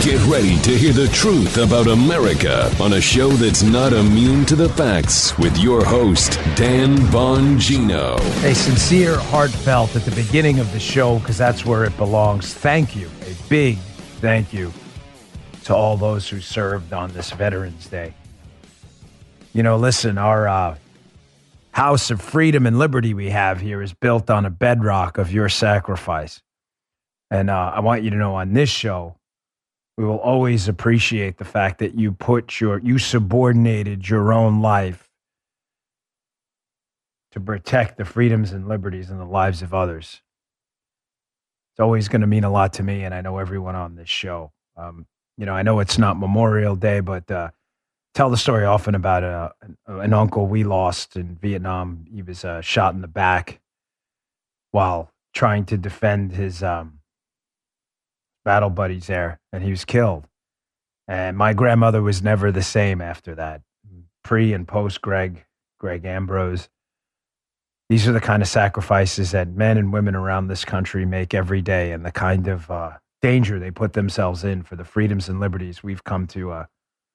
Get ready to hear the truth about America on a show that's not immune to the facts with your host, Dan Bongino. A sincere, heartfelt at the beginning of the show, because that's where it belongs. Thank you. A big thank you to all those who served on this Veterans Day. You know, listen, our house of freedom and liberty we have here is built on a bedrock of your sacrifice. And I want you to know on this show, we will always appreciate the fact that you subordinated your own life to protect the freedoms and liberties and the lives of others. It's always going to mean a lot to me, and I know everyone on this show. I know it's not Memorial Day, but tell the story often about an uncle we lost in Vietnam. He was shot in the back while trying to defend his battle buddies there, and he was killed. And my grandmother was never the same after that. Pre and post Greg Ambrose. These are the kind of sacrifices that men and women around this country make every day, and the kind of danger they put themselves in for the freedoms and liberties we've come to,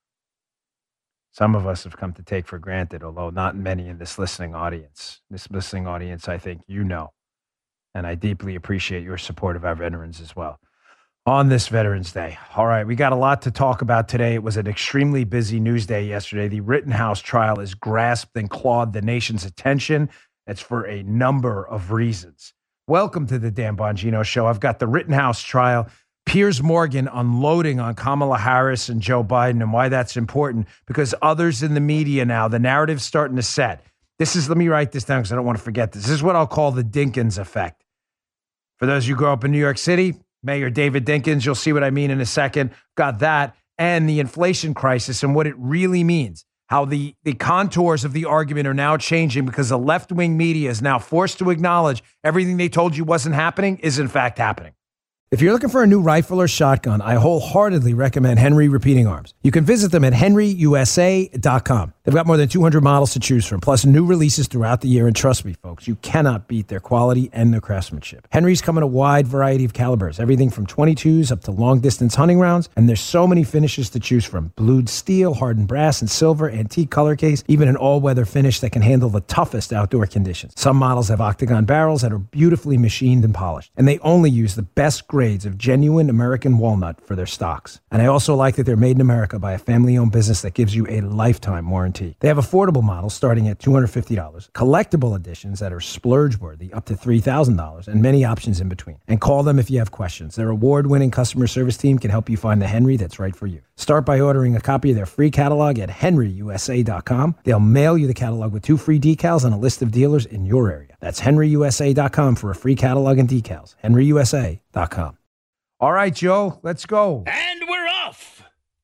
some of us have come to take for granted, although not many in this listening audience. This listening audience, I think you know, and I deeply appreciate your support of our veterans as well. On this Veterans Day. All right, we got a lot to talk about today. It was an extremely busy news day yesterday. The Rittenhouse trial has grasped and clawed the nation's attention. It's for a number of reasons. Welcome to the Dan Bongino Show. I've got the Rittenhouse trial, Piers Morgan unloading on Kamala Harris and Joe Biden, and why that's important, because others in the media now, the narrative's starting to set. Let me write this down because I don't want to forget this. This is what I'll call the Dinkins effect. For those who grew up in New York City, Mayor David Dinkins, you'll see what I mean in a second. Got that, and the inflation crisis and what it really means. How the contours of the argument are now changing because the left-wing media is now forced to acknowledge everything they told you wasn't happening is in fact happening. If you're looking for a new rifle or shotgun, I wholeheartedly recommend Henry Repeating Arms. You can visit them at henryusa.com. They've got more than 200 models to choose from, plus new releases throughout the year. And trust me, folks, you cannot beat their quality and their craftsmanship. Henry's come in a wide variety of calibers, everything from .22s up to long-distance hunting rounds. And there's so many finishes to choose from. Blued steel, hardened brass, and silver, antique color case, even an all-weather finish that can handle the toughest outdoor conditions. Some models have octagon barrels that are beautifully machined and polished. And they only use the best grades of genuine American walnut for their stocks. And I also like that they're made in America by a family-owned business that gives you a lifetime warranty. They have affordable models starting at $250, collectible editions that are splurge-worthy up to $3,000, and many options in between. And call them if you have questions. Their award-winning customer service team can help you find the Henry that's right for you. Start by ordering a copy of their free catalog at henryusa.com. They'll mail you the catalog with 2 free decals and a list of dealers in your area. That's henryusa.com for a free catalog and decals. henryusa.com. All right, Joe, let's go. And we're off.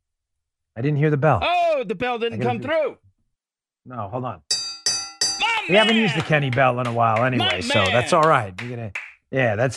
I didn't hear the bell. Oh, the bell didn't come through. No, hold on. We haven't used the Kenny Bell in a while anyway, so that's all right. That's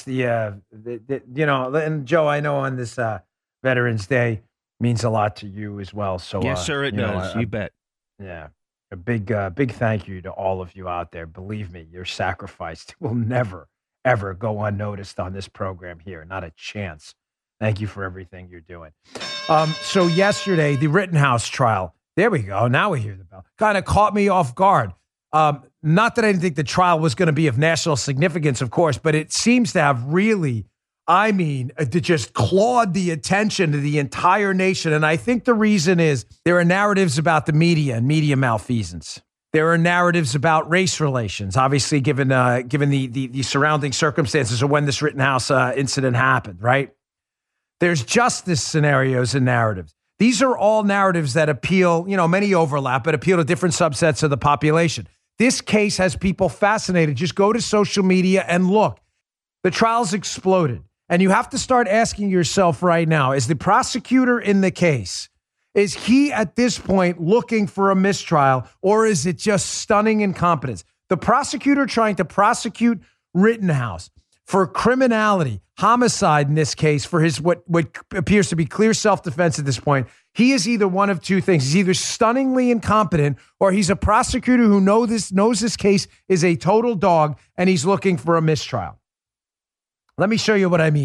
and Joe, I know on this Veterans Day means a lot to you as well. So yes, sir, it does. You bet. Yeah, a big thank you to all of you out there. Believe me, your sacrifice will never, ever go unnoticed on this program here. Not a chance. Thank you for everything you're doing. So yesterday, the Rittenhouse trial. There we go. Now we hear the bell. Kind of caught me off guard. Not that I didn't think the trial was going to be of national significance, of course, but it seems to have really, to just clawed the attention to the entire nation. And I think the reason is there are narratives about the media and media malfeasance. There are narratives about race relations, obviously, given the surrounding circumstances of when this Rittenhouse incident happened, right? There's justice scenarios and narratives. These are all narratives that appeal, many overlap, but appeal to different subsets of the population. This case has people fascinated. Just go to social media and look. The trial's exploded. And you have to start asking yourself right now, is the prosecutor in the case, is he at this point looking for a mistrial, or is it just stunning incompetence? The prosecutor trying to prosecute Rittenhouse for criminality, homicide in this case, for his what appears to be clear self-defense at this point, he is either one of two things. He's either stunningly incompetent, or he's a prosecutor who knows this case is a total dog, and he's looking for a mistrial. Let me show you what I mean.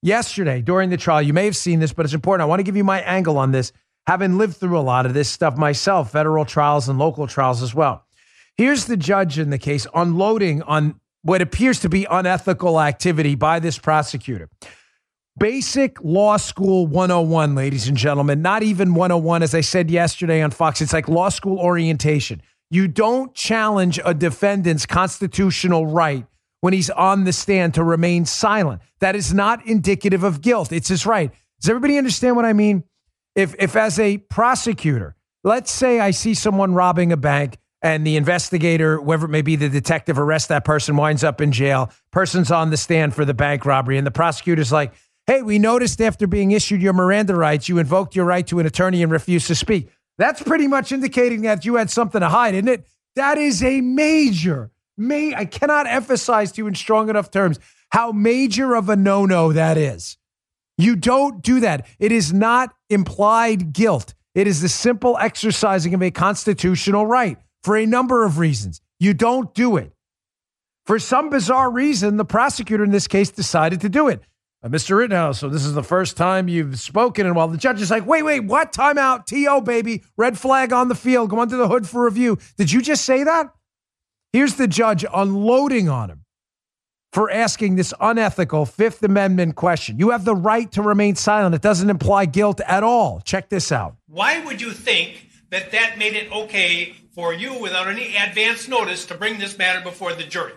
yesterday during the trial, you may have seen this, but it's important. I want to give you my angle on this, having lived through a lot of this stuff myself, federal trials and local trials as well. Here's the judge in the case unloading on what appears to be unethical activity by this prosecutor. Basic law school 101, ladies and gentlemen, not even 101, as I said yesterday on Fox. It's like law school orientation. You don't challenge a defendant's constitutional right when he's on the stand to remain silent. That is not indicative of guilt. It's his right. Does everybody understand what I mean? If as a prosecutor, let's say I see someone robbing a bank and the investigator, whoever it may be, the detective arrests that person, winds up in jail, person's on the stand for the bank robbery, and the prosecutor's like, hey, we noticed after being issued your Miranda rights, you invoked your right to an attorney and refused to speak. That's pretty much indicating that you had something to hide, isn't it? That is a I cannot emphasize to you in strong enough terms how major of a no-no that is. You don't do that. It is not implied guilt. It is the simple exercising of a constitutional right for a number of reasons. You don't do it. For some bizarre reason, the prosecutor in this case decided to do it. Mr. Rittenhouse, so this is the first time you've spoken. And while the judge is like, wait, what? Time out. T.O., baby. Red flag on the field. Go under the hood for review. Did you just say that? Here's the judge unloading on him for asking this unethical Fifth Amendment question. You have the right to remain silent. It doesn't imply guilt at all. Check this out. Why would you think that made it okay for you without any advance notice to bring this matter before the jury?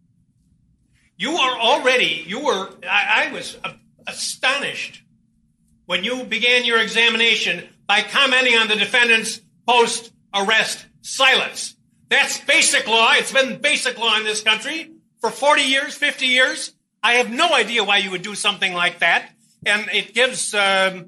I was astonished when you began your examination by commenting on the defendant's post-arrest silence. That's basic law. It's been basic law in this country for 40 years, 50 years. I have no idea why you would do something like that. And it gives, I'll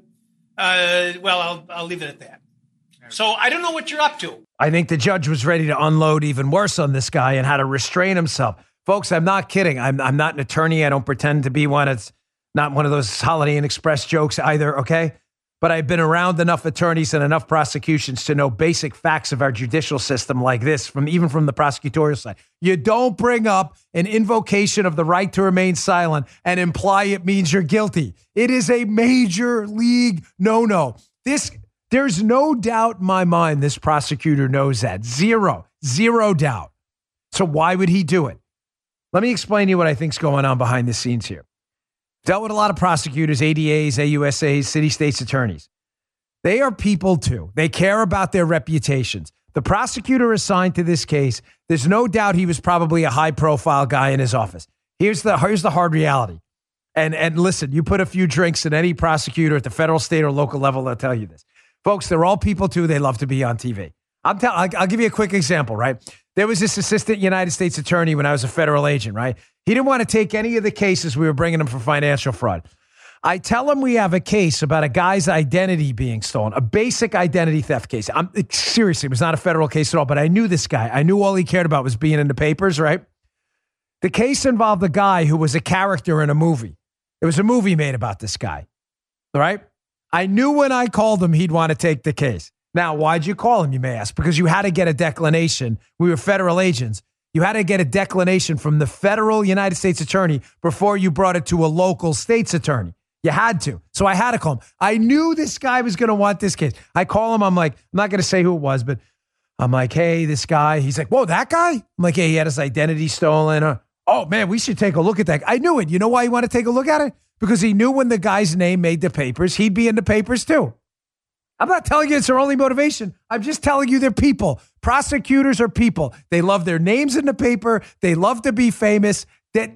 leave it at that. So I don't know what you're up to. I think the judge was ready to unload even worse on this guy and how to restrain himself. Folks, I'm not kidding. I'm not an attorney. I don't pretend to be one. It's not one of those Holiday Inn Express jokes either, okay? But I've been around enough attorneys and enough prosecutions to know basic facts of our judicial system like this, even from the prosecutorial side. You don't bring up an invocation of the right to remain silent and imply it means you're guilty. It is a major league no-no. There's no doubt in my mind this prosecutor knows that. Zero doubt. So why would he do it? Let me explain to you what I think's going on behind the scenes here. Dealt with a lot of prosecutors, ADAs, AUSAs, city states attorneys. They are people too. They care about their reputations. The prosecutor assigned to this case, there's no doubt he was probably a high-profile guy in his office. Here's the hard reality. And listen, you put a few drinks in any prosecutor at the federal, state, or local level, they'll tell you this. Folks, they're all people too. They love to be on TV. I'll give you a quick example, right? There was this assistant United States attorney when I was a federal agent, right? He didn't want to take any of the cases we were bringing him for financial fraud. I tell him we have a case about a guy's identity being stolen, a basic identity theft case. Seriously, it was not a federal case at all, but I knew this guy. I knew all he cared about was being in the papers, right? The case involved a guy who was a character in a movie. It was a movie made about this guy, all right? I knew when I called him, he'd want to take the case. Now, why'd you call him, you may ask? Because you had to get a declination. We were federal agents. You had to get a declination from the federal United States attorney before you brought it to a local state's attorney. You had to. So I had to call him. I knew this guy was going to want this case. I call him. I'm like, I'm not going to say who it was, but I'm like, hey, this guy. He's like, whoa, that guy? I'm like, hey, he had his identity stolen. Oh, man, we should take a look at that. I knew it. You know why you want to take a look at it? Because he knew when the guy's name made the papers, he'd be in the papers too. I'm not telling you it's their only motivation. I'm just telling you they're people. Prosecutors are people. They love their names in the paper. They love to be famous.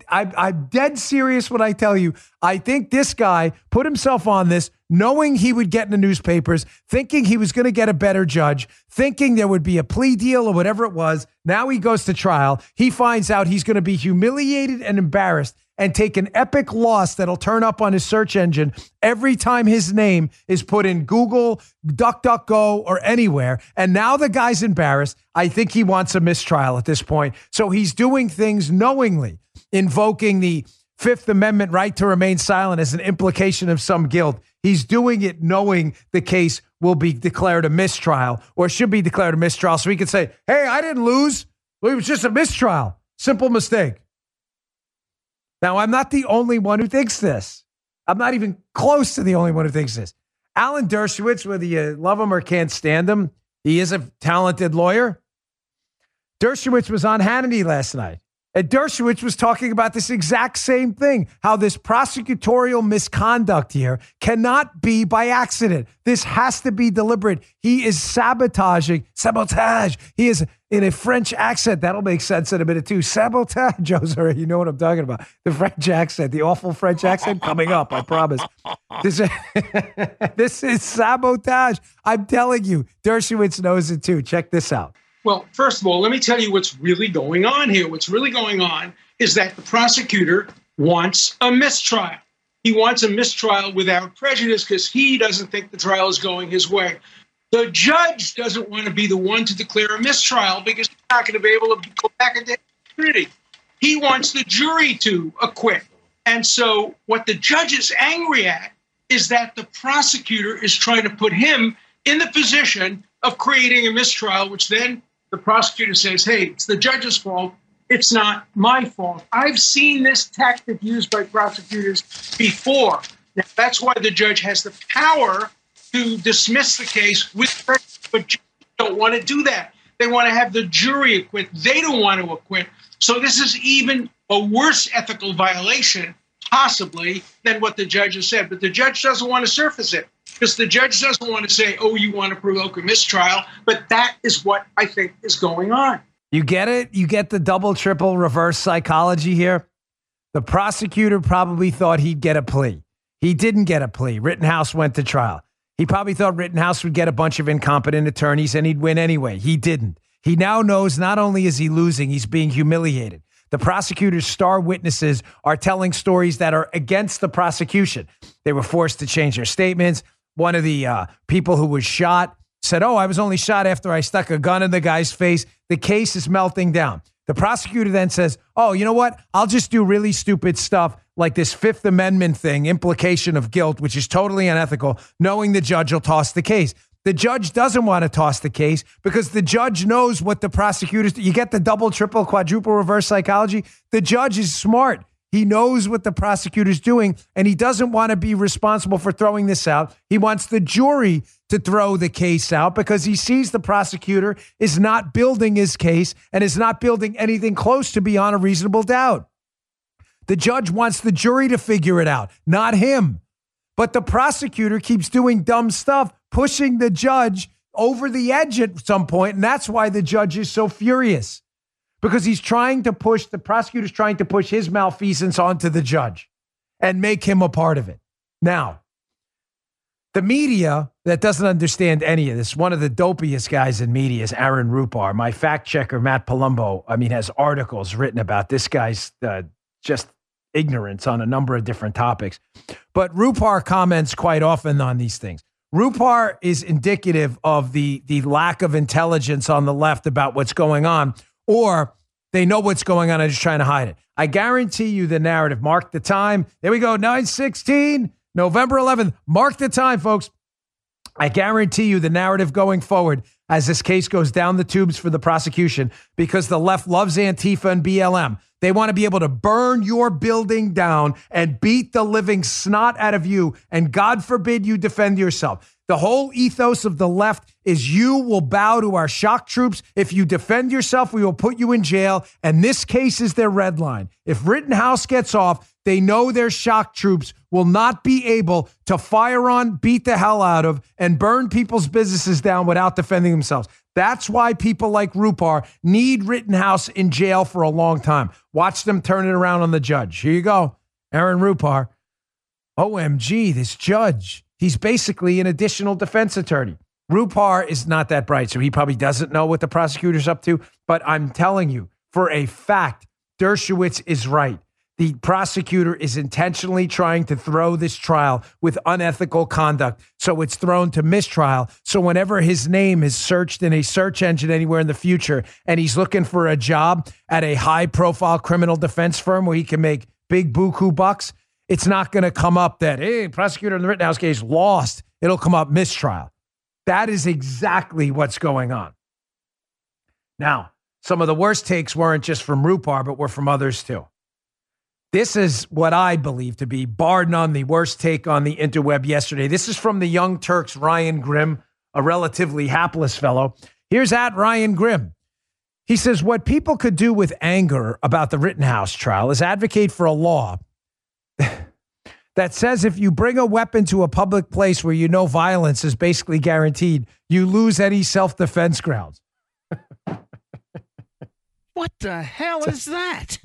I'm dead serious when I tell you, I think this guy put himself on this knowing he would get in the newspapers, thinking he was going to get a better judge, thinking there would be a plea deal or whatever it was. Now he goes to trial. He finds out he's going to be humiliated and embarrassed and take an epic loss that'll turn up on his search engine every time his name is put in Google, DuckDuckGo, or anywhere. And now the guy's embarrassed. I think he wants a mistrial at this point. So he's doing things knowingly, invoking the Fifth Amendment right to remain silent as an implication of some guilt. He's doing it knowing the case will be declared a mistrial or should be declared a mistrial. So he could say, hey, I didn't lose. It was just a mistrial. Simple mistake. Now, I'm not the only one who thinks this. I'm not even close to the only one who thinks this. Alan Dershowitz, whether you love him or can't stand him, he is a talented lawyer. Dershowitz was on Hannity last night. And Dershowitz was talking about this exact same thing, how this prosecutorial misconduct here cannot be by accident. This has to be deliberate. He is sabotage. He is in a French accent. That'll make sense in a minute too. Sabotage, Jose, you know what I'm talking about. The French accent, the awful French accent coming up, I promise. This is sabotage. I'm telling you, Dershowitz knows it too. Check this out. Well, first of all, let me tell you what's really going on here. What's really going on is that the prosecutor wants a mistrial. He wants a mistrial without prejudice because he doesn't think the trial is going his way. The judge doesn't want to be the one to declare a mistrial because he's not going to be able to go back into immunity. He wants the jury to acquit. And so what the judge is angry at is that the prosecutor is trying to put him in the position of creating a mistrial, which then the prosecutor says, hey, it's the judge's fault. It's not my fault. I've seen this tactic used by prosecutors before. Now, that's why the judge has the power to dismiss the case with prejudice, but judges don't want to do that. They want to have the jury acquit. They don't want to acquit. So this is even a worse ethical violation, possibly, than what the judge has said. But the judge doesn't want to surface it. Because the judge doesn't want to say, oh, you want to provoke a mistrial. But that is what I think is going on. You get it? You get the double, triple reverse psychology here? The prosecutor probably thought he'd get a plea. He didn't get a plea. Rittenhouse went to trial. He probably thought Rittenhouse would get a bunch of incompetent attorneys and he'd win anyway. He didn't. He now knows not only is he losing, he's being humiliated. The prosecutor's star witnesses are telling stories that are against the prosecution. They were forced to change their statements. One of the people who was shot said, oh, I was only shot after I stuck a gun in the guy's face. The case is melting down. The prosecutor then says, oh, you know what? I'll just do really stupid stuff like this Fifth Amendment thing, implication of guilt, which is totally unethical, knowing the judge will toss the case. The judge doesn't want to toss the case because the judge knows what the prosecutors do. You get the double, triple, quadruple reverse psychology. The judge is smart. He knows what the prosecutor's doing, and he doesn't want to be responsible for throwing this out. He wants the jury to throw the case out because he sees the prosecutor is not building his case and is not building anything close to beyond a reasonable doubt. The judge wants the jury to figure it out, not him. But the prosecutor keeps doing dumb stuff, pushing the judge over the edge at some point, and that's why the judge is so furious. Because the prosecutor's trying to push his malfeasance onto the judge and make him a part of it. Now, the media that doesn't understand any of this, one of the dopiest guys in media is Aaron Rupar. My fact checker, Matt Palumbo, has articles written about this guy's just ignorance on a number of different topics. But Rupar comments quite often on these things. Rupar is indicative of the lack of intelligence on the left about what's going on, or they know what's going on and just trying to hide it. I guarantee you the narrative. Mark the time. There we go. 9/16, November 11th. Mark the time, folks. I guarantee you the narrative going forward as this case goes down the tubes for the prosecution, because the left loves Antifa and BLM. They want to be able to burn your building down and beat the living snot out of you. And God forbid you defend yourself. The whole ethos of the left is you will bow to our shock troops. If you defend yourself, we will put you in jail. And this case is their red line. If Rittenhouse gets off, they know their shock troops will not be able to fire on, beat the hell out of, and burn people's businesses down without defending themselves. That's why people like Rupar need Rittenhouse in jail for a long time. Watch them turn it around on the judge. Here you go. Aaron Rupar. OMG, this judge. He's basically an additional defense attorney. Rupar is not that bright, so he probably doesn't know what the prosecutor's up to. But I'm telling you, for a fact, Dershowitz is right. The prosecutor is intentionally trying to throw this trial with unethical conduct, so it's thrown to mistrial. So whenever his name is searched in a search engine anywhere in the future and he's looking for a job at a high-profile criminal defense firm where he can make big buku bucks, it's not going to come up that, hey, prosecutor in the Rittenhouse case lost. It'll come up mistrial. That is exactly what's going on. Now, some of the worst takes weren't just from Rupar, but were from others too. This is what I believe to be, bar none, the worst take on the interweb yesterday. This is from the Young Turks' Ryan Grimm, a relatively hapless fellow. Here's at Ryan Grimm. He says, what people could do with anger about the Rittenhouse trial is advocate for a law that says if you bring a weapon to a public place where you know violence is basically guaranteed, you lose any self-defense grounds. What the hell is that?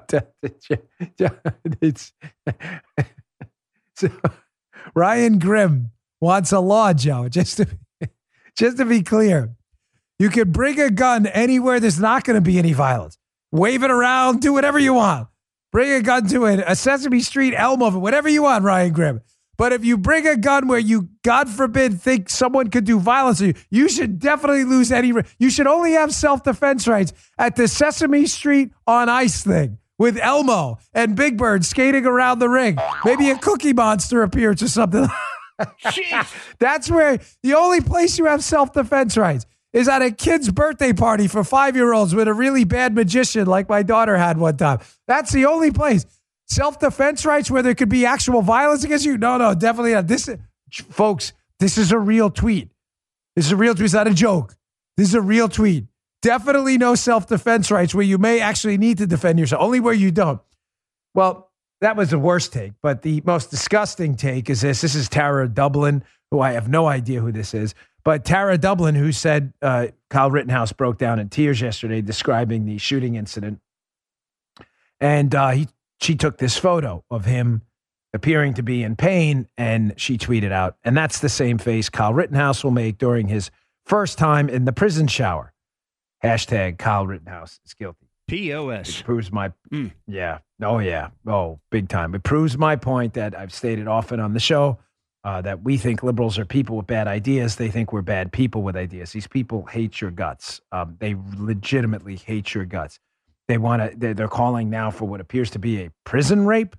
It's so Ryan Grimm wants a law, Joe. Just to be clear, you can bring a gun anywhere there's not going to be any violence. Wave it around, do whatever you want. Bring a gun to a Sesame Street, Elmo, whatever you want, Ryan Grimm. But if you bring a gun where you, God forbid, think someone could do violence to you, you should definitely lose any. You should only have self-defense rights at the Sesame Street on Ice thing with Elmo and Big Bird skating around the ring. Maybe a Cookie Monster appears or something. That's where the only place you have self-defense rights is at a kid's birthday party for 5-year-olds with a really bad magician like my daughter had one time. That's the only place. Self-defense rights where there could be actual violence against you? No, definitely not. Folks, this is a real tweet. This is a real tweet. It's not a joke. This is a real tweet. Definitely no self-defense rights where you may actually need to defend yourself, only where you don't. Well, that was the worst take, but the most disgusting take is this. This is Tara Dublin, who I have no idea who this is, but Tara Dublin, who said Kyle Rittenhouse broke down in tears yesterday describing the shooting incident. And she took this photo of him appearing to be in pain, and she tweeted out, and that's the same face Kyle Rittenhouse will make during his first time in the prison shower. Hashtag Kyle Rittenhouse is guilty. POS. It proves my, yeah. Oh, big time. It proves my point that I've stated often on the show that we think liberals are people with bad ideas. They think we're bad people with ideas. These people hate your guts. They legitimately hate your guts. They want to. They're calling now for what appears to be a prison rape.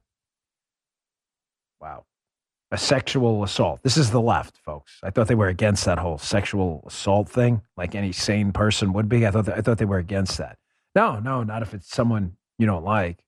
Wow, a sexual assault. This is the left, folks. I thought they were against that whole sexual assault thing, like any sane person would be. I thought they were against that. No, not if it's someone you don't like.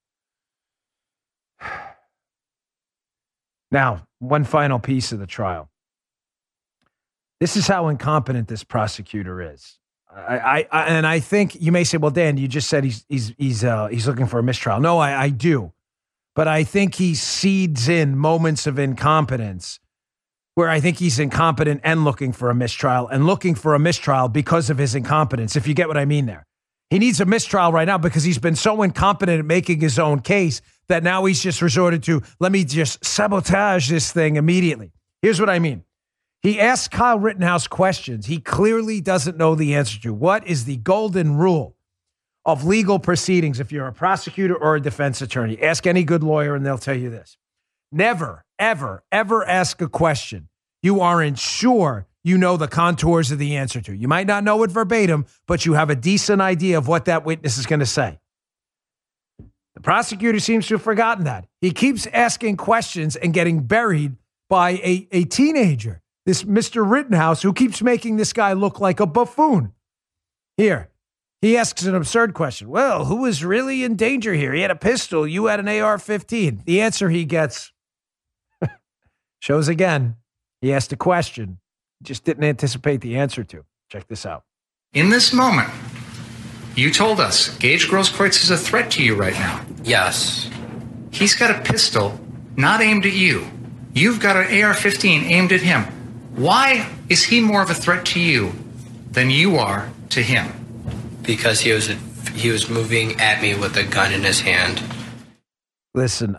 Now, one final piece of the trial. This is how incompetent this prosecutor is. I think you may say, well, Dan, you just said he's looking for a mistrial. No, I do. But I think he seeds in moments of incompetence where I think he's incompetent and looking for a mistrial because of his incompetence, if you get what I mean there. He needs a mistrial right now because he's been so incompetent at making his own case that now he's just resorted to, let me just sabotage this thing immediately. Here's what I mean. He asked Kyle Rittenhouse questions he clearly doesn't know the answer to. What is the golden rule of legal proceedings if you're a prosecutor or a defense attorney? Ask any good lawyer and they'll tell you this. Never, ever, ever ask a question you aren't sure you know the contours of the answer to. You might not know it verbatim, but you have a decent idea of what that witness is going to say. The prosecutor seems to have forgotten that. He keeps asking questions and getting buried by a teenager. This Mr. Rittenhouse, who keeps making this guy look like a buffoon. Here, he asks an absurd question. Well, who was really in danger here? He had a pistol. You had an AR-15. The answer he gets shows again. He asked a question, just didn't anticipate the answer to. Check this out. In this moment, you told us Gage Grosskreutz is a threat to you right now. Yes. He's got a pistol not aimed at you. You've got an AR-15 aimed at him. Why is he more of a threat to you than you are to him? Because he was moving at me with a gun in his hand. Listen,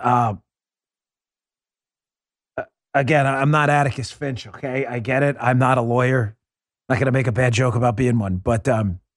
again, I'm not Atticus Finch, okay? I get it. I'm not a lawyer. Not going to make a bad joke about being one. But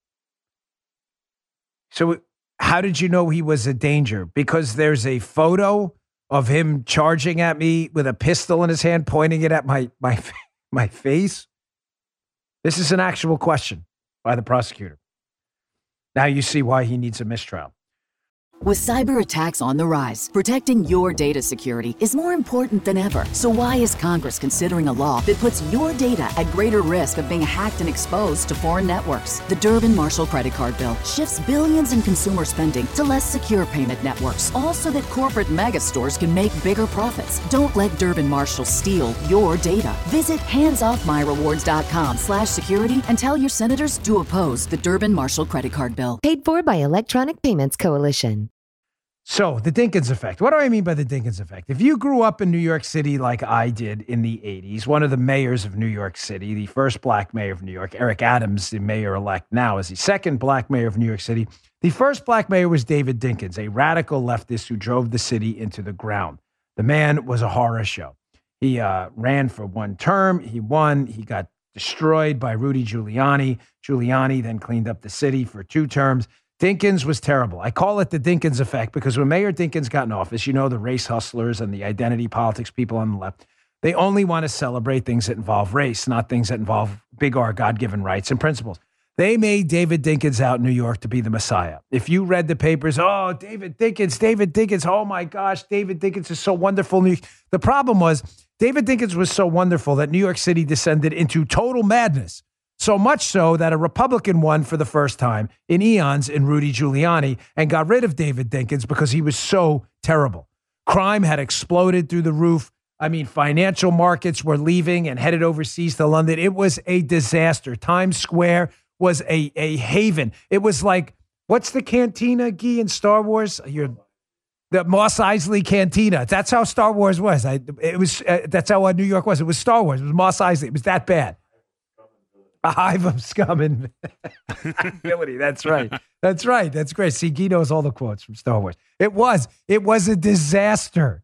so how did you know he was a danger? Because there's a photo of him charging at me with a pistol in his hand, pointing it at my face? This is an actual question by the prosecutor. Now you see why he needs a mistrial. With cyber attacks on the rise, protecting your data security is more important than ever. So why is Congress considering a law that puts your data at greater risk of being hacked and exposed to foreign networks? The Durbin-Marshall credit card bill shifts billions in consumer spending to less secure payment networks, all so that corporate mega stores can make bigger profits. Don't let Durbin-Marshall steal your data. Visit handsoffmyrewards.com/security and tell your senators to oppose the Durbin-Marshall credit card bill. Paid for by Electronic Payments Coalition. So, the Dinkins effect. What do I mean by the Dinkins effect? If you grew up in New York City like I did in the 80s, one of the mayors of New York City, the first black mayor of New York, Eric Adams, the mayor-elect now, is the second black mayor of New York City. The first black mayor was David Dinkins, a radical leftist who drove the city into the ground. The man was a horror show. He ran for one term. He won. He got destroyed by Rudy Giuliani. Giuliani then cleaned up the city for 2 terms. Dinkins was terrible. I call it the Dinkins effect because when Mayor Dinkins got in office, you know, the race hustlers and the identity politics people on the left, they only want to celebrate things that involve race, not things that involve big R, God-given rights and principles. They made David Dinkins out in New York to be the Messiah. If you read the papers, oh, David Dinkins, oh my gosh, David Dinkins is so wonderful. The problem was David Dinkins was so wonderful that New York City descended into total madness. So much so that a Republican won for the first time in eons in Rudy Giuliani and got rid of David Dinkins because he was so terrible. Crime had exploded through the roof. I mean, financial markets were leaving and headed overseas to London. It was a disaster. Times Square was a haven. It was like, what's the cantina, Guy, in Star Wars? The Mos Eisley Cantina. That's how Star Wars was. That's how New York was. It was Star Wars. It was Mos Eisley. It was that bad. A hive of scum and ability. That's right. That's right. That's great. See, Guy knows all the quotes from Star Wars. It was a disaster.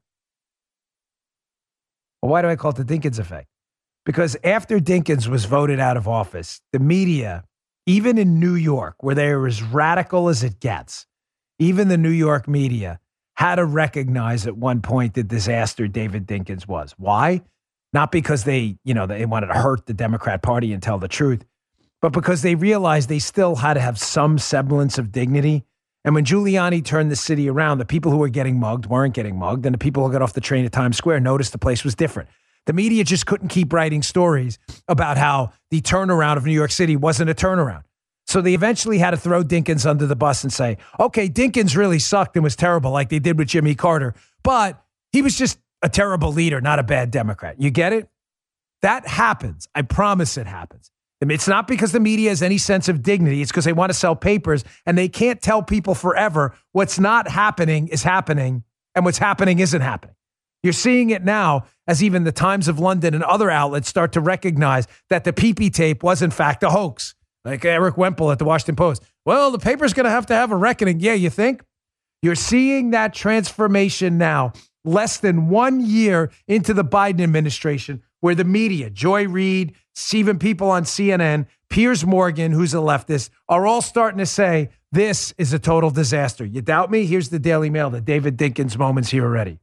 Well, why do I call it the Dinkins effect? Because after Dinkins was voted out of office, the media, even in New York, where they were as radical as it gets, even the New York media had to recognize at one point the disaster David Dinkins was. Why? Not because they wanted to hurt the Democrat Party and tell the truth, but because they realized they still had to have some semblance of dignity. And when Giuliani turned the city around, the people who were getting mugged weren't getting mugged, and the people who got off the train at Times Square noticed the place was different. The media just couldn't keep writing stories about how the turnaround of New York City wasn't a turnaround. So they eventually had to throw Dinkins under the bus and say, okay, Dinkins really sucked and was terrible like they did with Jimmy Carter, but he was just a terrible leader, not a bad Democrat. You get it? That happens. I promise it happens. I mean, it's not because the media has any sense of dignity. It's because they want to sell papers and they can't tell people forever what's not happening is happening and what's happening isn't happening. You're seeing it now as even the Times of London and other outlets start to recognize that the PP tape was in fact a hoax. Like Eric Wemple at the Washington Post. Well, the paper's going to have a reckoning. Yeah, you think? You're seeing that transformation now, less than 1 year into the Biden administration, where the media, Joy Reid, even people on CNN, Piers Morgan, who's a leftist, are all starting to say, this is a total disaster. You doubt me? Here's the Daily Mail, the David Dinkins moments here already.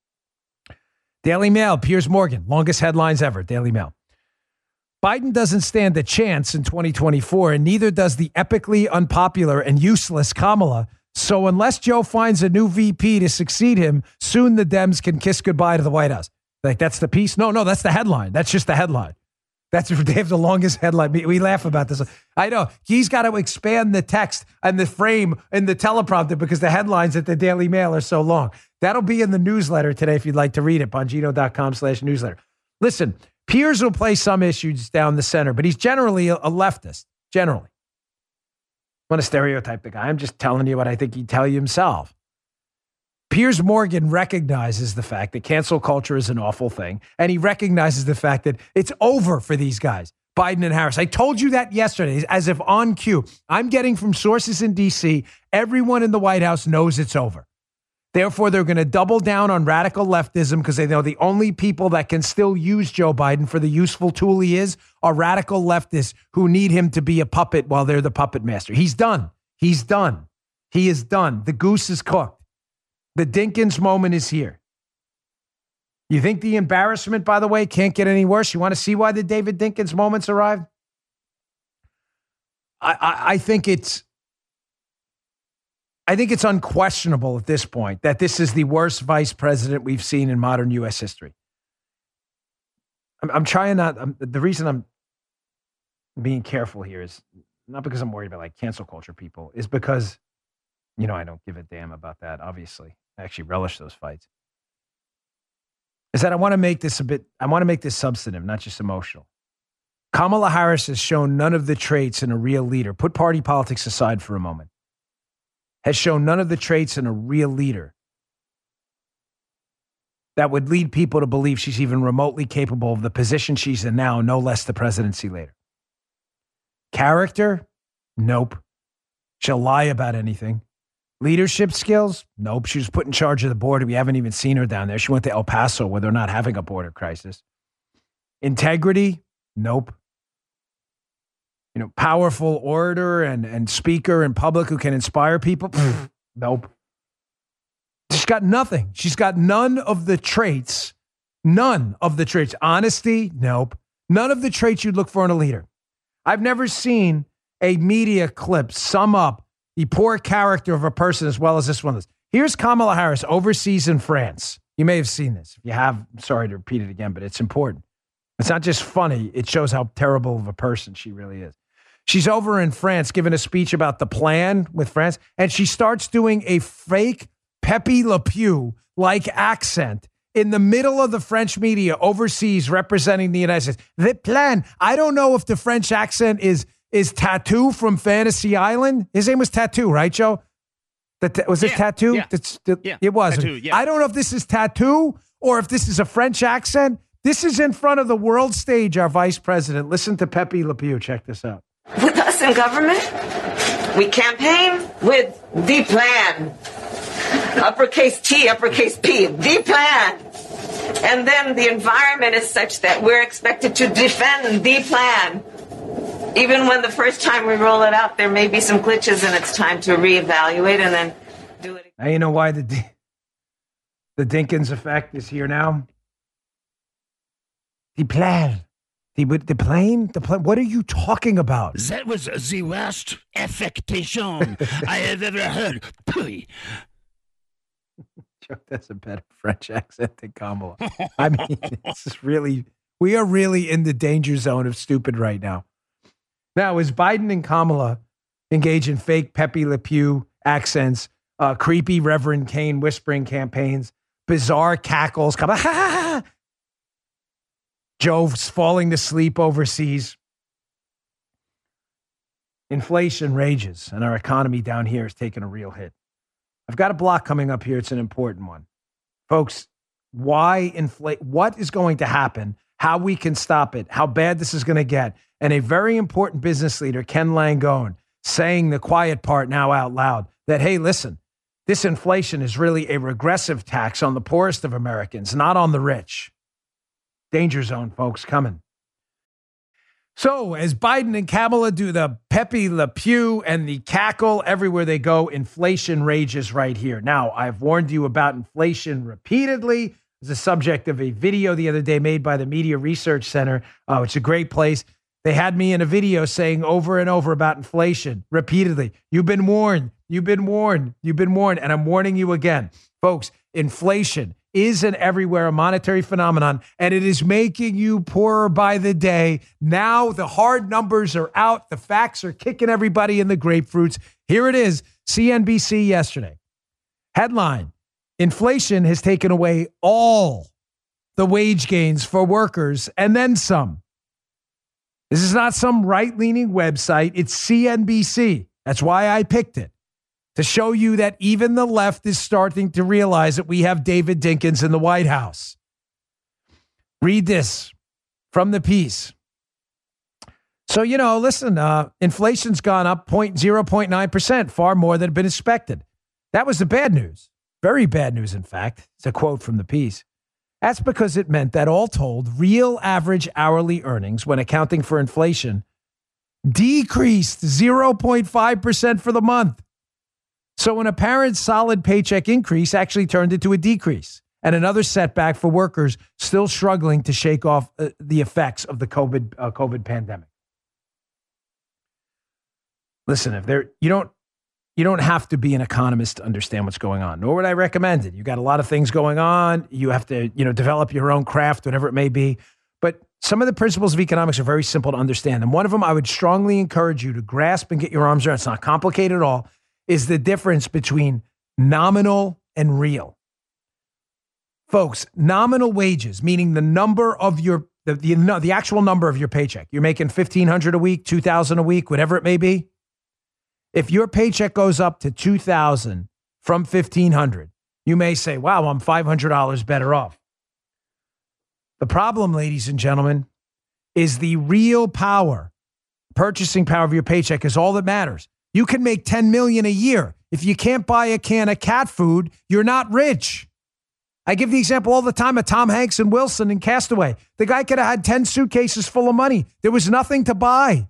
Daily Mail, Piers Morgan, longest headlines ever, Daily Mail. Biden doesn't stand a chance in 2024, and neither does the epically unpopular and useless Kamala. So unless Joe finds a new VP to succeed him, soon the Dems can kiss goodbye to the White House. Like, that's the piece? No, that's the headline. That's just the headline. They have the longest headline. We laugh about this. I know. He's got to expand the text and the frame and the teleprompter because the headlines at the Daily Mail are so long. That'll be in the newsletter today if you'd like to read it, Bongino.com/newsletter. Listen, Piers will play some issues down the center, but he's generally a leftist, generally. I want to stereotype the guy. I'm just telling you what I think he'd tell you himself. Piers Morgan recognizes the fact that cancel culture is an awful thing, and he recognizes the fact that it's over for these guys, Biden and Harris. I told you that yesterday, as if on cue. I'm getting from sources in D.C., everyone in the White House knows it's over. Therefore, they're going to double down on radical leftism because they know the only people that can still use Joe Biden for the useful tool he is are radical leftists who need him to be a puppet while they're the puppet master. He's done. He's done. He is done. The goose is cooked. The Dinkins moment is here. You think the embarrassment, by the way, can't get any worse? You want to see why the David Dinkins moments arrived? I think I think it's unquestionable at this point that this is the worst vice president we've seen in modern U.S. history. I'm trying not. The reason I'm being careful here is not because I'm worried about like cancel culture people, is because, you know, I don't give a damn about that. Obviously, I actually relish those fights. Is that I want to make this substantive, not just emotional. Kamala Harris has shown none of the traits in a real leader. Put party politics aside for a moment. Has shown none of the traits in a real leader that would lead people to believe she's even remotely capable of the position she's in now, no less the presidency later. Character? Nope. She'll lie about anything. Leadership skills? Nope. She was put in charge of the border. We haven't even seen her down there. She went to El Paso where they're not having a border crisis. Integrity? Nope. You know, powerful orator and speaker in public who can inspire people? Nope. She's got nothing. She's got none of the traits. None of the traits. Honesty? Nope. None of the traits you'd look for in a leader. I've never seen a media clip sum up the poor character of a person as well as this one is. Here's Kamala Harris overseas in France. You may have seen this. If you have, I'm sorry to repeat it again, but it's important. It's not just funny. It shows how terrible of a person she really is. She's over in France giving a speech about the plan with France, and she starts doing a fake Pepe Le Pew-like accent in the middle of the French media overseas representing the United States. The plan. I don't know if the French accent is Tattoo from Fantasy Island. His name was Tattoo, right, Joe? Was it Tattoo? Yeah. It was. Tattoo, yeah. I don't know if this is Tattoo or if this is a French accent. This is in front of the world stage, our vice president. Listen to Pepe Le Pew. Check this out. With us in government, we campaign with the plan. Uppercase T, uppercase P, the plan. And then the environment is such that we're expected to defend the plan. Even when the first time we roll it out, there may be some glitches and it's time to reevaluate and then do it again. Now you know why the Dinkins effect is here now? The plan. The plane? What are you talking about? That was the worst affectation I have ever heard. That's a better French accent than Kamala. I mean, we are really in the danger zone of stupid right now. Now, as Biden and Kamala engage in fake Pepe Le Pew accents, creepy Reverend Kane whispering campaigns, bizarre cackles, Joe's falling to sleep overseas. Inflation rages, and our economy down here is taking a real hit. I've got a block coming up here. It's an important one. Folks, why inflate? What is going to happen? How we can stop it? How bad this is going to get? And a very important business leader, Ken Langone, saying the quiet part now out loud that, hey, listen, this inflation is really a regressive tax on the poorest of Americans, not on the rich. Danger zone, folks, coming. So as Biden and Kamala do the Pepe Le Pew and the cackle everywhere they go, inflation rages right here. Now, I've warned you about inflation repeatedly. It's the subject of a video the other day made by the Media Research Center. It's a great place. They had me in a video saying over and over about inflation repeatedly. You've been warned. You've been warned. You've been warned. And I'm warning you again. Folks, inflation is an everywhere a monetary phenomenon, and it is making you poorer by the day. Now the hard numbers are out. The facts are kicking everybody in the grapefruits. Here it is, CNBC yesterday. Headline, inflation has taken away all the wage gains for workers and then some. This is not some right-leaning website. It's CNBC. That's why I picked it. To show you that even the left is starting to realize that we have David Dinkins in the White House. Read this from the piece. So, listen, inflation's gone up 0.9%, far more than had been expected. That was the bad news. Very bad news, in fact. It's a quote from the piece. That's because it meant that all told, real average hourly earnings, when accounting for inflation, decreased 0.5% for the month. So an apparent solid paycheck increase actually turned into a decrease and another setback for workers still struggling to shake off the effects of the COVID pandemic. Listen, you don't have to be an economist to understand what's going on, nor would I recommend it. You got a lot of things going on. You have to, develop your own craft, whatever it may be. But some of the principles of economics are very simple to understand. And one of them I would strongly encourage you to grasp and get your arms around, it's not complicated at all, is the difference between nominal and real. Folks, nominal wages, meaning the number of your, the actual number of your paycheck. You're making $1,500 a week, $2,000 a week, whatever it may be. If your paycheck goes up to $2,000 from $1,500, you may say, wow, I'm $500 better off. The problem, ladies and gentlemen, is the real power, purchasing power of your paycheck is all that matters. You can make $10 million a year. If you can't buy a can of cat food, you're not rich. I give the example all the time of Tom Hanks and Wilson in Castaway. The guy could have had 10 suitcases full of money. There was nothing to buy.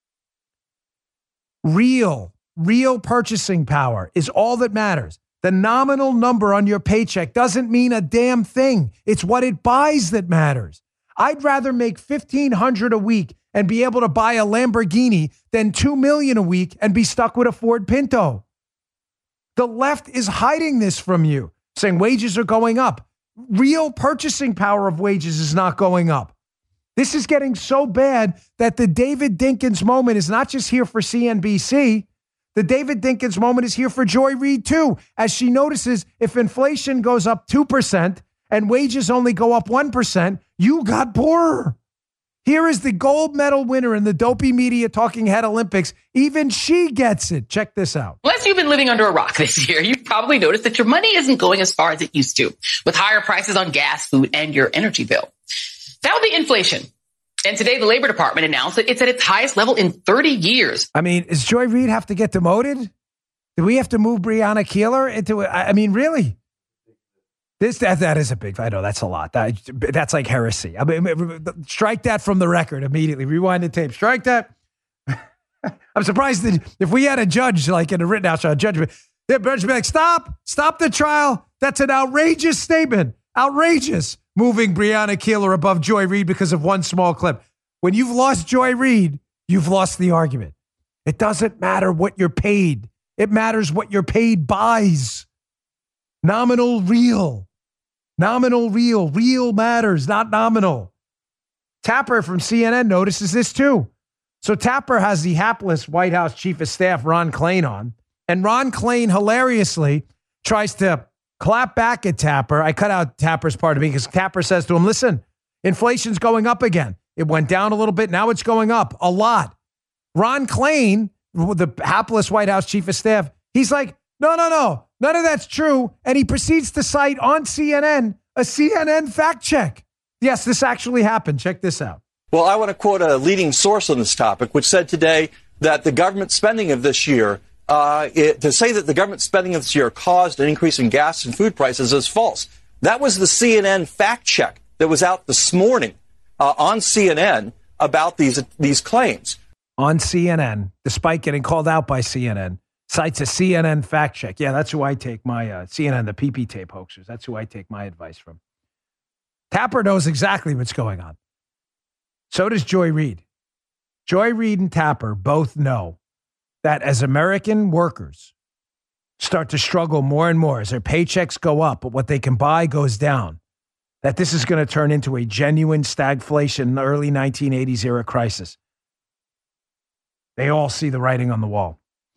Real purchasing power is all that matters. The nominal number on your paycheck doesn't mean a damn thing. It's what it buys that matters. I'd rather make $1,500 a week and be able to buy a Lamborghini than $2 million a week and be stuck with a Ford Pinto. The left is hiding this from you, saying wages are going up. Real purchasing power of wages is not going up. This is getting so bad that the David Dinkins moment is not just here for CNBC. The David Dinkins moment is here for Joy Reid, too, as she notices if inflation goes up 2% and wages only go up 1%, you got poorer. Here is the gold medal winner in the Dopey Media Talking Head Olympics. Even she gets it. Check this out. Unless you've been living under a rock this year, you've probably noticed that your money isn't going as far as it used to, with higher prices on gas, food, and your energy bill. That would be inflation. And today, the Labor Department announced that it's at its highest level in 30 years. I mean, does Joy Reid have to get demoted? Do we have to move Breonna Keeler into it? I mean, really? That is a big, I know that's a lot. That's like heresy. I mean, strike that from the record immediately. Rewind the tape. Strike that. I'm surprised that if we had a judge, like in a Rittenhouse trial, the judge would be like, stop the trial. That's an outrageous statement. Outrageous. Moving Breonna Keeler above Joy Reid because of one small clip. When you've lost Joy Reid, you've lost the argument. It doesn't matter what you're paid. It matters what you're paid buys. Nominal, real. Nominal, real. Real matters, not nominal. Tapper from CNN notices this too. So Tapper has the hapless White House Chief of Staff, Ron Klain, on. And Ron Klain hilariously tries to clap back at Tapper. I cut out Tapper's part of me because Tapper says to him, listen, inflation's going up again. It went down a little bit. Now it's going up a lot. Ron Klain, the hapless White House Chief of Staff, he's like, no. None of that's true. And he proceeds to cite on CNN a CNN fact check. Yes, this actually happened. Check this out. Well, I want to quote a leading source on this topic, which said today that the government spending of this year, to say that the government spending of this year caused an increase in gas and food prices is false. That was the CNN fact check that was out this morning on CNN about these claims. On CNN, despite getting called out by CNN, cites a CNN fact check. Yeah, that's who I take my CNN, the PP tape hoaxers. That's who I take my advice from. Tapper knows exactly what's going on. So does Joy Reid. Joy Reid and Tapper both know that as American workers start to struggle more and more, as their paychecks go up, but what they can buy goes down, that this is going to turn into a genuine stagflation, early 1980s era crisis. They all see the writing on the wall.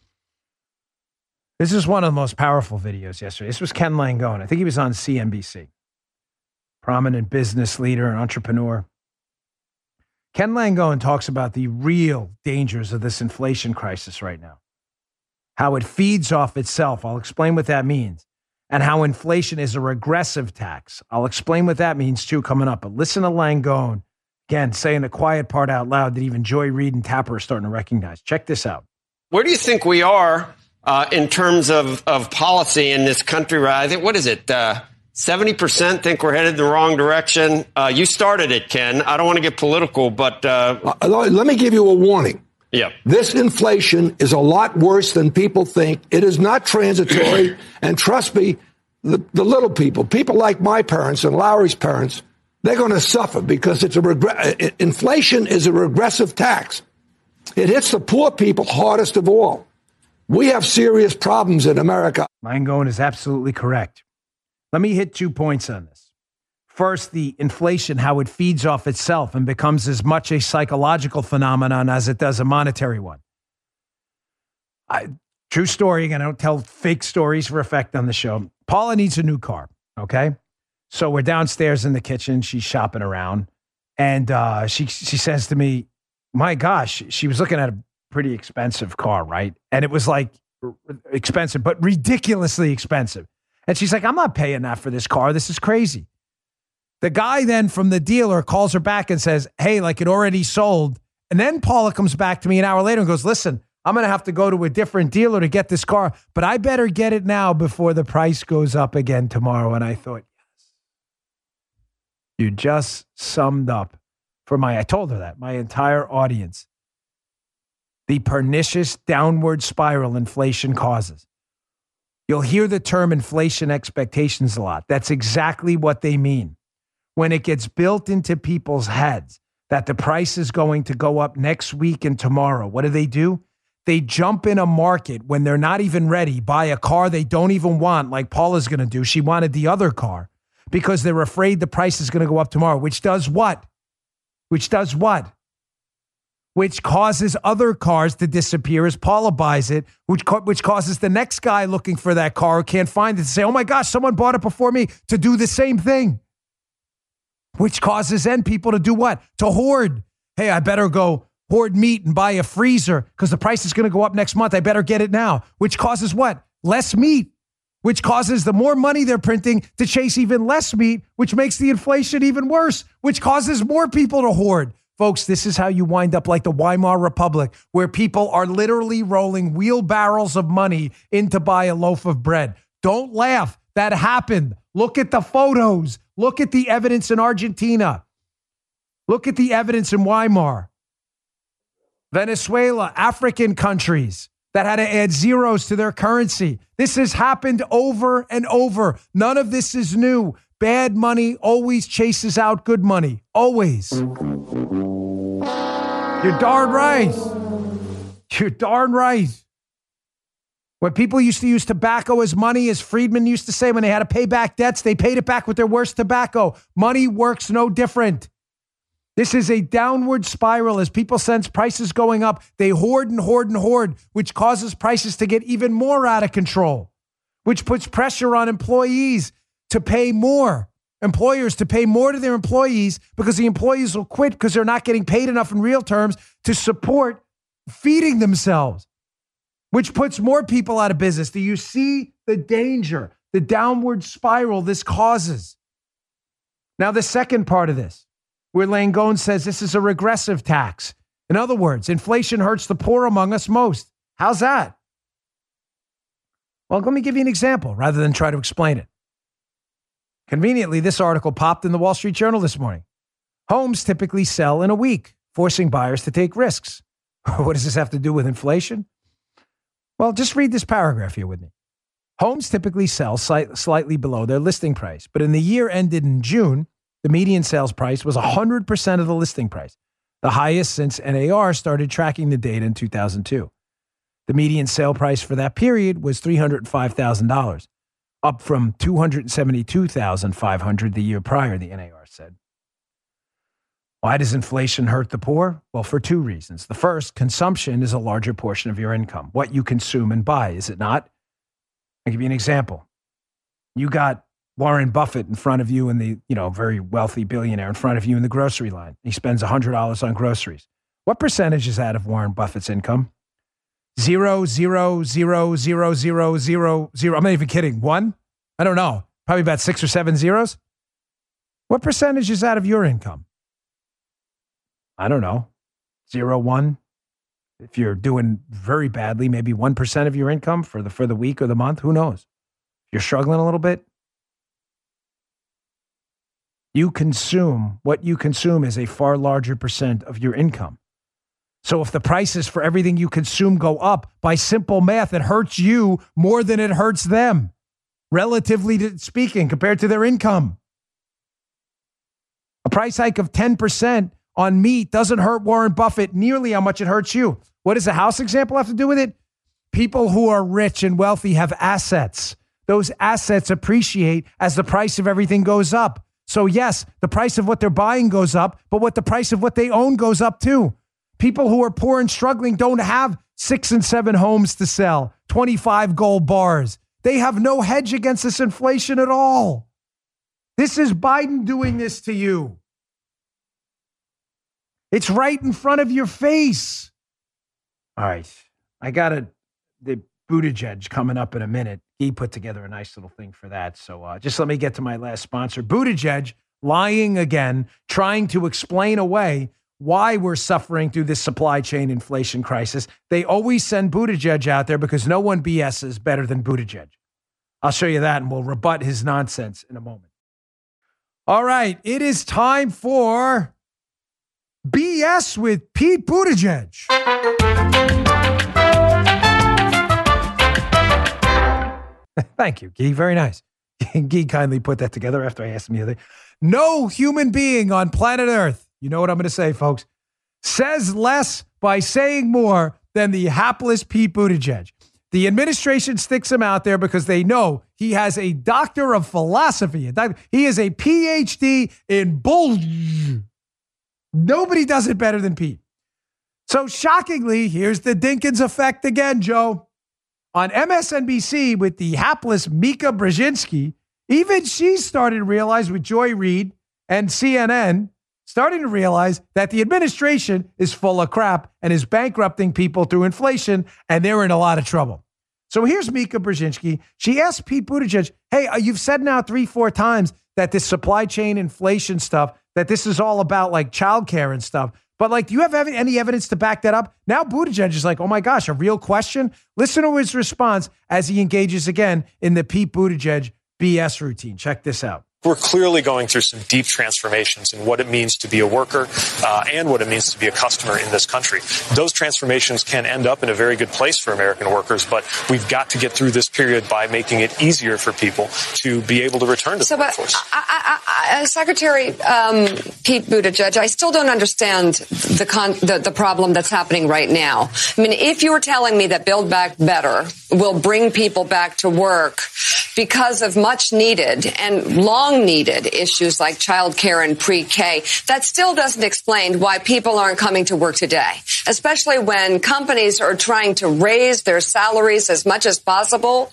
This is one of the most powerful videos yesterday. This was Ken Langone. I think he was on CNBC. Prominent business leader and entrepreneur. Ken Langone talks about the real dangers of this inflation crisis right now. How it feeds off itself. I'll explain what that means. And how inflation is a regressive tax. I'll explain what that means too coming up. But listen to Langone, again, saying the quiet part out loud that even Joy Reid and Tapper are starting to recognize. Check this out. Where do you think we are in terms of policy in this country? Right? I think, what is it? 70% think we're headed in the wrong direction. You started it, Ken. I don't want to get political, but let me give you a warning. Yeah. This inflation is a lot worse than people think. It is not transitory. And trust me, the little people like my parents and Lowry's parents, they're going to suffer because inflation is a regressive tax. It hits the poor people hardest of all. We have serious problems in America. Langone is absolutely correct. Let me hit 2 points on this. First, the inflation, how it feeds off itself and becomes as much a psychological phenomenon as it does a monetary one. True story, and I don't tell fake stories for effect on the show. Paula needs a new car, okay? So we're downstairs in the kitchen. She's shopping around. And she says to me, my gosh, she was looking at a pretty expensive car, right? And it was like expensive, but ridiculously expensive. And she's like, I'm not paying that for this car. This is crazy. The guy then from the dealer calls her back and says, hey, like it already sold. And then Paula comes back to me an hour later and goes, listen, I'm going to have to go to a different dealer to get this car, but I better get it now before the price goes up again tomorrow. And I thought, yes, you just summed up I told her that, my entire audience, the pernicious downward spiral inflation causes. You'll hear the term inflation expectations a lot. That's exactly what they mean. When it gets built into people's heads that the price is going to go up next week and tomorrow, what do? They jump in a market when they're not even ready, buy a car they don't even want, like Paula's going to do. She wanted the other car because they're afraid the price is going to go up tomorrow, which does what? Which causes other cars to disappear as Paula buys it, which causes the next guy looking for that car who can't find it to say, oh my gosh, someone bought it before me, to do the same thing. Which causes then people to do what? To hoard. Hey, I better go hoard meat and buy a freezer because the price is going to go up next month. I better get it now. Which causes what? Less meat. Which causes the more money they're printing to chase even less meat, which makes the inflation even worse, which causes more people to hoard. Folks, this is how you wind up like the Weimar Republic, where people are literally rolling wheelbarrows of money in to buy a loaf of bread. Don't laugh. That happened. Look at the photos. Look at the evidence in Argentina. Look at the evidence in Weimar. Venezuela, African countries that had to add zeros to their currency. This has happened over and over. None of this is new. Bad money always chases out good money. Always. You're darn right. You're darn right. When people used to use tobacco as money, as Friedman used to say, when they had to pay back debts, they paid it back with their worst tobacco. Money works no different. This is a downward spiral. As people sense prices going up, they hoard and hoard and hoard, which causes prices to get even more out of control, which puts pressure on employees to pay more. Employers to pay more to their employees because the employees will quit because they're not getting paid enough in real terms to support feeding themselves, which puts more people out of business. Do you see the danger, the downward spiral this causes? Now, the second part of this, where Langone says this is a regressive tax. In other words, inflation hurts the poor among us most. How's that? Well, let me give you an example rather than try to explain it. Conveniently, this article popped in the Wall Street Journal this morning. Homes typically sell in a week, forcing buyers to take risks. What does this have to do with inflation? Well, just read this paragraph here with me. Homes typically sell slightly below their listing price, but in the year ended in June, the median sales price was 100% of the listing price, the highest since NAR started tracking the data in 2002. The median sale price for that period was $305,000, up from $272,500 the year prior, the NAR said. Why does inflation hurt the poor? Well, for two reasons. The first, consumption is a larger portion of your income, what you consume and buy, is it not? I'll give you an example. You got Warren Buffett in front of you and the, very wealthy billionaire in front of you in the grocery line. He spends $100 on groceries. What percentage is that of Warren Buffett's income? 0.0000000. I'm not even kidding. 1? I don't know. Probably about 6 or 7 zeros. What percentage is that of your income? I don't know. 0, 1. If you're doing very badly, maybe 1% of your income for the week or the month. Who knows? If you're struggling a little bit. What you consume is a far larger percent of your income. So if the prices for everything you consume go up, by simple math, it hurts you more than it hurts them, relatively speaking, compared to their income. A price hike of 10% on meat doesn't hurt Warren Buffett nearly how much it hurts you. What does the house example have to do with it? people who are rich and wealthy have assets. Those assets appreciate as the price of everything goes up. So yes, the price of what they're buying goes up, but what the price of what they own goes up too. People who are poor and struggling don't have 6 and 7 homes to sell, 25 gold bars. They have no hedge against this inflation at all. This is Biden doing this to you. It's right in front of your face. All right. I got the Buttigieg coming up in a minute. He put together a nice little thing for that. So just let me get to my last sponsor. Buttigieg lying again, trying to explain away why we're suffering through this supply chain inflation crisis. They always send Buttigieg out there because no one BS's better than Buttigieg. I'll show you that and we'll rebut his nonsense in a moment. All right, it is time for BS with Pete Buttigieg. Thank you, Guy. Very nice. Guy kindly put that together after I asked him the other day. No human being on planet Earth, you know what I'm going to say, folks, says less by saying more than the hapless Pete Buttigieg. The administration sticks him out there because they know he has a doctor of philosophy. He is a PhD in bull. Nobody does it better than Pete. So shockingly, here's the Dinkins effect again, Joe. On MSNBC with the hapless Mika Brzezinski, even she started to realize with Joy Reid and CNN, starting to realize that the administration is full of crap and is bankrupting people through inflation, and they're in a lot of trouble. So here's Mika Brzezinski. She asked Pete Buttigieg, hey, you've said now 3-4 times that this supply chain inflation stuff, that this is all about like childcare and stuff. But like, do you have any evidence to back that up? Now Buttigieg is like, oh my gosh, a real question? Listen to his response as he engages again in the Pete Buttigieg BS routine. Check this out. We're clearly going through some deep transformations in what it means to be a worker and what it means to be a customer in this country. Those transformations can end up in a very good place for American workers, but we've got to get through this period by making it easier for people to be able to return to the workforce. Secretary Pete Buttigieg, I still don't understand the problem that's happening right now. I mean, if you were telling me that Build Back Better will bring people back to work because of much needed and long needed issues like childcare and pre-K, that still doesn't explain why people aren't coming to work today, especially when companies are trying to raise their salaries as much as possible.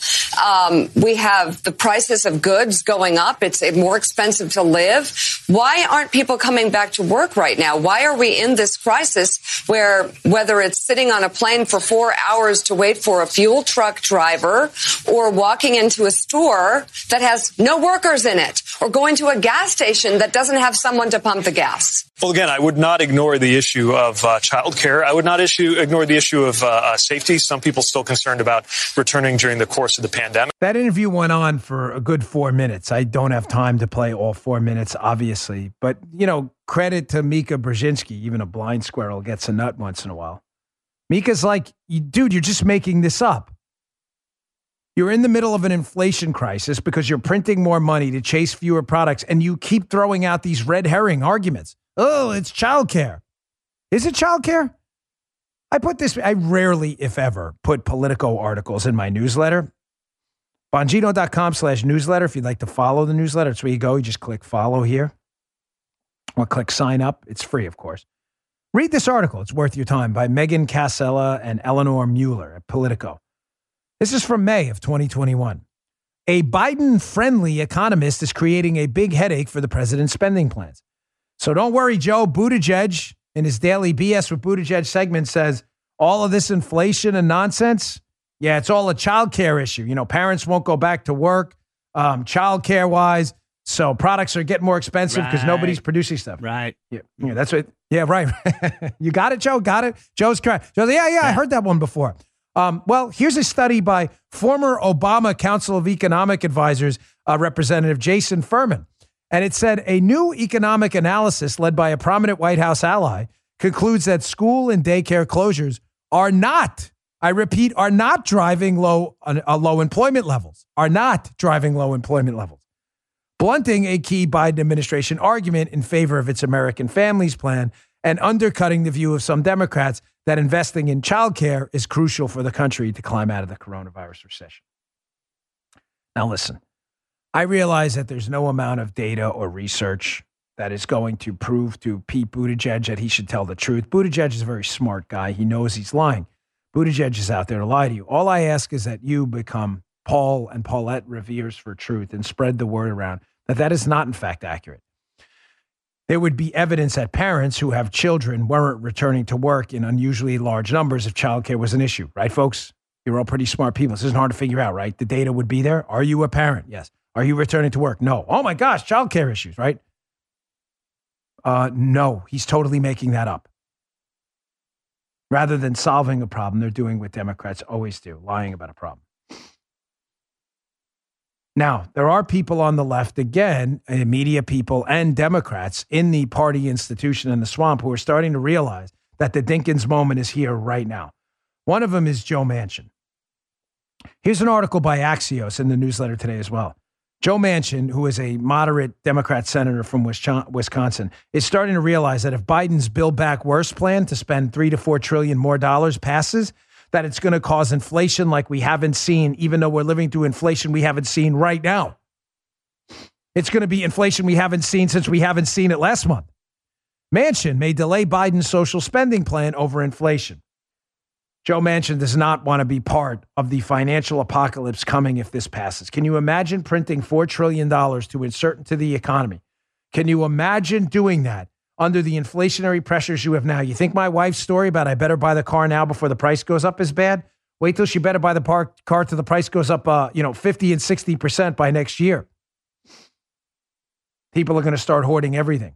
We have the prices of goods going up. It's more expensive to live. Why aren't people coming back to work right now? Why are we in this crisis where whether it's sitting on a plane for 4 hours to wait for a fuel truck driver or walking into a store that has no workers in it, or going to a gas station that doesn't have someone to pump the gas? Well, again, I would not ignore the issue of childcare. I would not ignore the issue of safety. Some people still concerned about returning during the course of the pandemic. That interview went on for a good 4 minutes. I don't have time to play all 4 minutes, obviously. But, you know, credit to Mika Brzezinski. Even a blind squirrel gets a nut once in a while. Mika's like, dude, you're just making this up. You're in the middle of an inflation crisis because you're printing more money to chase fewer products, and you keep throwing out these red herring arguments. Oh, it's childcare. Is it childcare? I rarely, if ever, put Politico articles in my newsletter. Bongino.com/newsletter. If you'd like to follow the newsletter, it's where you go. You just click follow here or click sign up. It's free, of course. Read this article. It's worth your time, by Megan Casella and Eleanor Mueller at Politico. This is from May of 2021. A Biden-friendly economist is creating a big headache for the president's spending plans. So don't worry, Joe. Buttigieg, in his daily BS with Buttigieg segment, says all of this inflation and nonsense, yeah, it's all a child care issue. You know, parents won't go back to work child care-wise, so products are getting more expensive because nobody's producing stuff. Right. Yeah, that's what. Yeah, right. You got it, Joe? Got it? Joe's correct. Joe's, yeah, I heard that one before. Well, here's a study by former Obama Council of Economic Advisors Representative Jason Furman. And it said a new economic analysis led by a prominent White House ally concludes that school and daycare closures are not, I repeat, are not driving low employment levels, blunting a key Biden administration argument in favor of its American Families Plan and undercutting the view of some Democrats that investing in childcare is crucial for the country to climb out of the coronavirus recession. Now, listen, I realize that there's no amount of data or research that is going to prove to Pete Buttigieg that he should tell the truth. Buttigieg is a very smart guy. He knows he's lying. Buttigieg is out there to lie to you. All I ask is that you become Paul and Paulette Revere's for truth and spread the word around that that is not, in fact, accurate. There would be evidence that parents who have children weren't returning to work in unusually large numbers if childcare was an issue, right, folks? You're all pretty smart people. This isn't hard to figure out, right? The data would be there. Are you a parent? Yes. Are you returning to work? No. Oh my gosh, childcare issues, right? No, he's totally making that up. Rather than solving a problem, they're doing what Democrats always do, lying about a problem. Now, there are people on the left, again, media people and Democrats in the party institution in the swamp who are starting to realize that the Dinkins moment is here right now. One of them is Joe Manchin. Here's an article by Axios in the newsletter today as well. Joe Manchin, who is a moderate Democrat senator from Wisconsin, is starting to realize that if Biden's Build Back Worse plan to spend $3 to $4 trillion more passes, that it's going to cause inflation like we haven't seen, even though we're living through inflation we haven't seen right now. It's going to be inflation we haven't seen since we haven't seen it last month. Manchin may delay Biden's social spending plan over inflation. Joe Manchin does not want to be part of the financial apocalypse coming if this passes. Can you imagine printing $4 trillion to insert into the economy? Can you imagine doing that under the inflationary pressures you have now? You think my wife's story about I better buy the car now before the price goes up is bad? Wait till she better buy the car till the price goes up 50 and 60% by next year. People are going to start hoarding everything.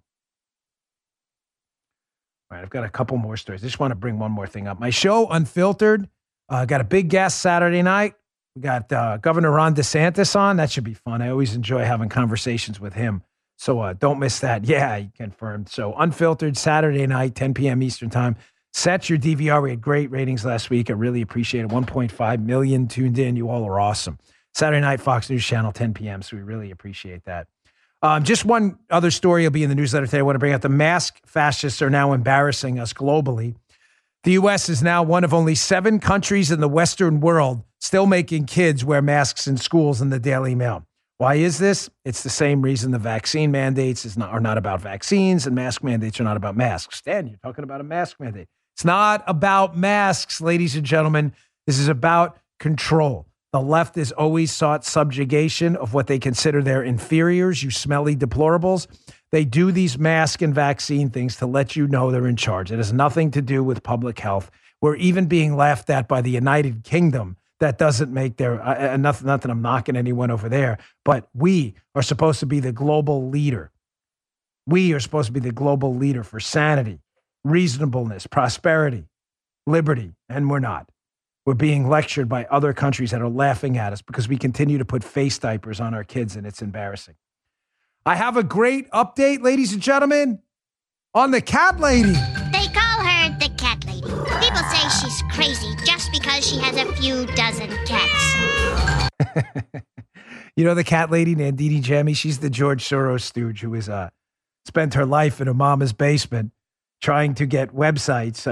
All right, I've got a couple more stories. I just want to bring one more thing up. My show, Unfiltered, got a big guest Saturday night. We got Governor Ron DeSantis on. That should be fun. I always enjoy having conversations with him. So don't miss that. Yeah, he confirmed. So Unfiltered, Saturday night, 10 p.m. Eastern time. Set your DVR. We had great ratings last week. I really appreciate it. 1.5 million tuned in. You all are awesome. Saturday night, Fox News Channel, 10 p.m. So we really appreciate that. Just one other story will be in the newsletter today. I want to bring out the mask fascists are now embarrassing us globally. The U.S. is now one of only 7 countries in the Western world still making kids wear masks in schools in the Daily Mail. Why is this? It's the same reason the vaccine mandates are not about vaccines and mask mandates are not about masks. Dan, you're talking about a mask mandate. It's not about masks, ladies and gentlemen. This is about control. The left has always sought subjugation of what they consider their inferiors, you smelly deplorables. They do these mask and vaccine things to let you know they're in charge. It has nothing to do with public health. We're even being laughed at by the United Kingdom. That doesn't make their, not that I'm knocking anyone over there, but we are supposed to be the global leader. We are supposed to be the global leader for sanity, reasonableness, prosperity, liberty, and we're not. We're being lectured by other countries that are laughing at us because we continue to put face diapers on our kids, and it's embarrassing. I have a great update, ladies and gentlemen, on the cat lady. They call her the cat lady. People say she's crazy just because she has a few dozen cats. You know the cat lady, Nandini Jammy? She's the George Soros stooge who has spent her life in a mama's basement trying to get websites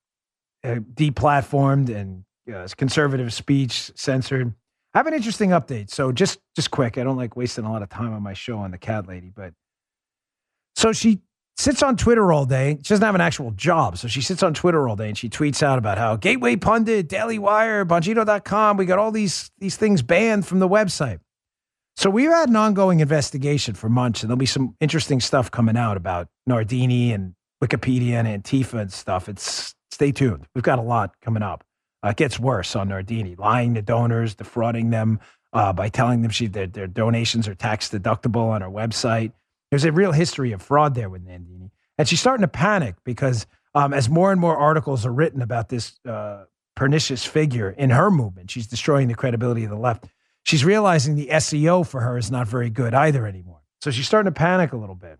deplatformed and conservative speech censored. I have an interesting update. So just quick. I don't like wasting a lot of time on my show on the cat lady, but so she sits on Twitter all day. She doesn't have an actual job. So she sits on Twitter all day and she tweets out about how Gateway Pundit, Daily Wire, Bongino.com, we got all these things banned from the website. So we've had an ongoing investigation for months, and there'll be some interesting stuff coming out about Nardini and Wikipedia and Antifa and stuff. Stay tuned. We've got a lot coming up. It gets worse on Nardini, lying to donors, defrauding them by telling them their donations are tax deductible on her website. There's a real history of fraud there with Nandini. And she's starting to panic because as more and more articles are written about this pernicious figure in her movement, she's destroying the credibility of the left. She's realizing the SEO for her is not very good either anymore. So she's starting to panic a little bit.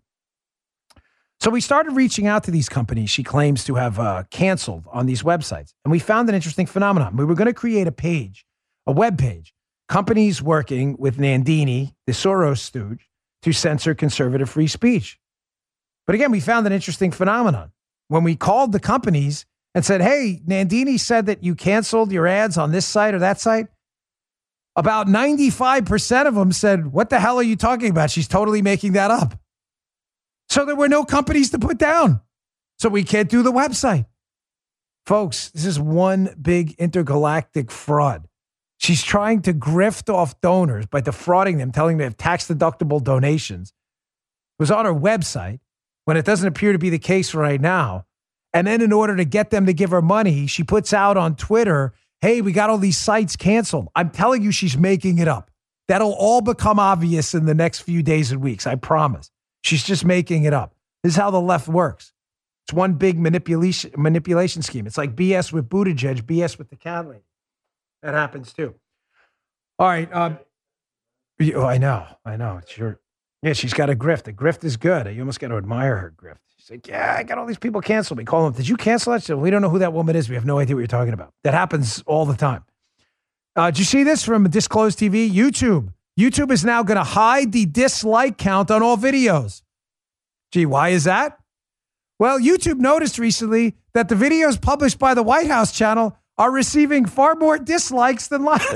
So we started reaching out to these companies she claims to have canceled on these websites. And we found an interesting phenomenon. We were going to create a web page, companies working with Nandini, the Soros stooge, to censor conservative free speech. But again, we found an interesting phenomenon. when we called the companies and said, hey, Nandini said that you canceled your ads on this site or that site, about 95% of them said, what the hell are you talking about? She's totally making that up. So there were no companies to put down. So we can't do the website. Folks, this is one big intergalactic fraud. She's trying to grift off donors by defrauding them, telling them they have tax-deductible donations. It was on her website when it doesn't appear to be the case right now. And then in order to get them to give her money, she puts out on Twitter, hey, we got all these sites canceled. I'm telling you, she's making it up. That'll all become obvious in the next few days and weeks. I promise. She's just making it up. This is how the left works. It's one big manipulation scheme. It's like BS with Buttigieg, BS with the cat lady. That happens too. All right. I know. It's your... Yeah, she's got a grift. The grift is good. You almost got to admire her grift. She's like, yeah, I got all these people canceled me. Call them. Did you cancel that? She said, we don't know who that woman is. We have no idea what you're talking about. That happens all the time. Did you see this from Disclosed TV? YouTube. YouTube is now going to hide the dislike count on all videos. Gee, why is that? Well, YouTube noticed recently that the videos published by the White House channel are receiving far more dislikes than likes.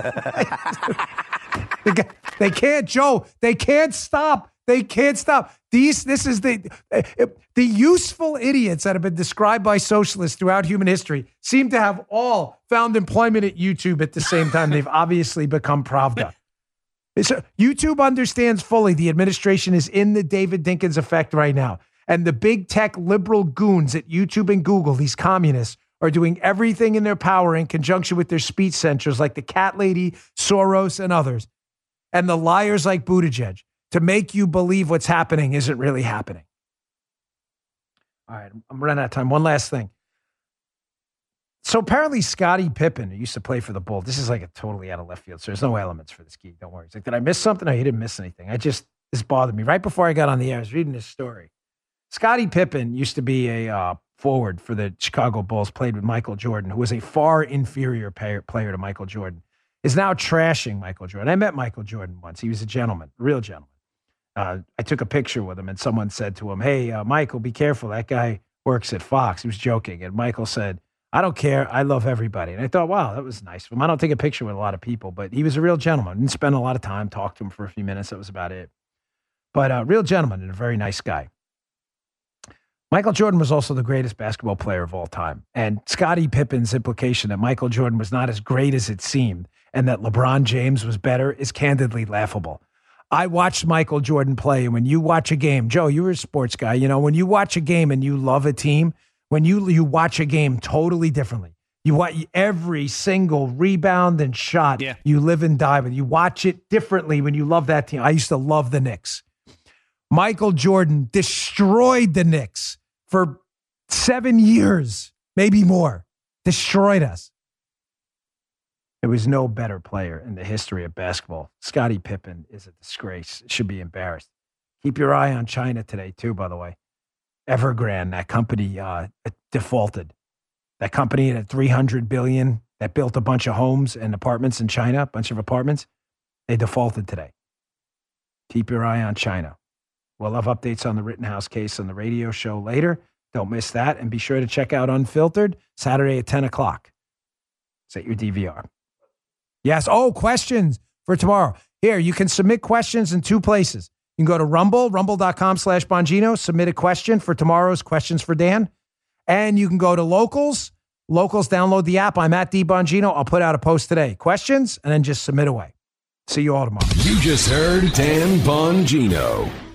They can't, Joe. They can't stop. They can't stop. This is the useful idiots that have been described by socialists throughout human history seem to have all found employment at YouTube at the same time. They've obviously become Pravda. YouTube understands fully the administration is in the David Dinkins effect right now. And the big tech liberal goons at YouTube and Google, these communists, are doing everything in their power in conjunction with their speech censors like the cat lady, Soros, and others, and the liars like Buttigieg, to make you believe what's happening isn't really happening. All right, I'm running out of time. One last thing. So apparently Scottie Pippen, who used to play for the Bulls, this is like a totally out of left field, so there's no elements for this geek. Don't worry. He's like, did I miss something? No, he didn't miss anything. This bothered me. Right before I got on the air, I was reading this story. Scottie Pippen used to be a forward for the Chicago Bulls, played with Michael Jordan, who was a far inferior player to Michael Jordan, is now trashing Michael Jordan. I met Michael Jordan once. He was a gentleman, a real gentleman. I took a picture with him, and someone said to him, hey, Michael, be careful. That guy works at Fox. He was joking. And Michael said, I don't care. I love everybody. And I thought, wow, that was nice of him. I don't take a picture with a lot of people, but he was a real gentleman. Didn't spend a lot of time, talked to him for a few minutes. That was about it. But a real gentleman and a very nice guy. Michael Jordan was also the greatest basketball player of all time. And Scottie Pippen's implication that Michael Jordan was not as great as it seemed and that LeBron James was better is candidly laughable. I watched Michael Jordan play, and when you watch a game, Joe, you were a sports guy, when you watch a game and you love a team, when you watch a game totally differently. You watch every single rebound and shot. Yeah. You live and die with. You watch it differently when you love that team. I used to love the Knicks. Michael Jordan destroyed the Knicks for 7 years, maybe more. Destroyed us. There was no better player in the history of basketball. Scottie Pippen is a disgrace. Should be embarrassed. Keep your eye on China today, too, by the way. Evergrande, that company defaulted. That company at $300 billion that built a bunch of homes and apartments in China, a bunch of apartments, they defaulted today. Keep your eye on China. We'll have updates on the Rittenhouse case on the radio show later. Don't miss that. And be sure to check out Unfiltered Saturday at 10 o'clock. Set your DVR. Yes. Oh, questions for tomorrow. Here, you can submit questions in two places. You can go to rumble.com/Bongino, submit a question for tomorrow's Questions for Dan. And you can go to Locals. Locals, download the app. I'm at DBongino. I'll put out a post today. Questions, and then just submit away. See you all tomorrow. You just heard Dan Bongino.